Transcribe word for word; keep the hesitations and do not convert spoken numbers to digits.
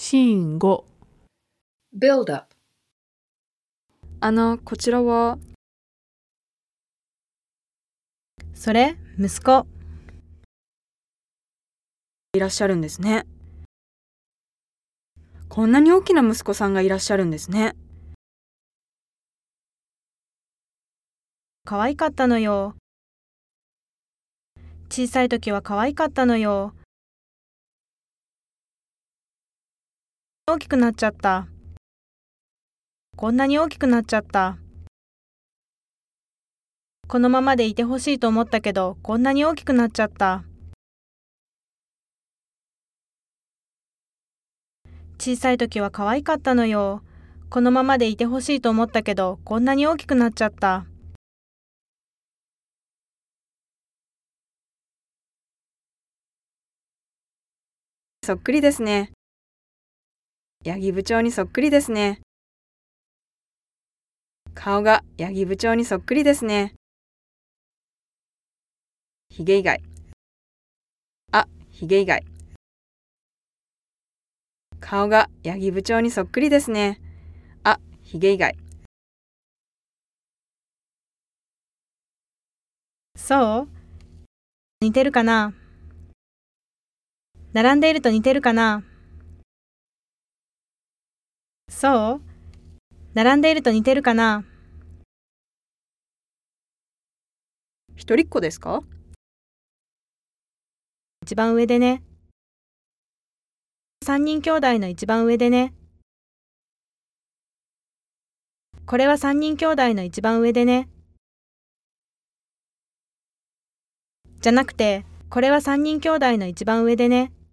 シーンご。 build up。 あの、こちらは？ それ、息子。 いらっしゃるんですね。こんなに大きな息子さんがいらっしゃるんですね。 可愛かったのよ。小さい時は可愛かったのよ。大きくなっちゃった。こんなに大きくなっちゃった。このままでいてほしいと思ったけど、こんなに大きくなっちゃった。小さい時は可愛かったのよ。このままでいてほしいと思ったけど、こんなに大きくなっちゃった。 そっくりですね。八木部長にそっくりですね。顔が八木部長にそっくりですね。ひげ以外。あ、ひげ以外。顔が八木部長にそっくりですね。あ、ひげ以外。 そう？似てるかな？並んでいると似てるかな？そう？並んでいると似てるかな？ 一人っ子ですか？ 一番上でね。三人兄弟の一番上でね。これは三人兄弟の一番上でね。じゃなくて、これは三人兄弟の一番上でね。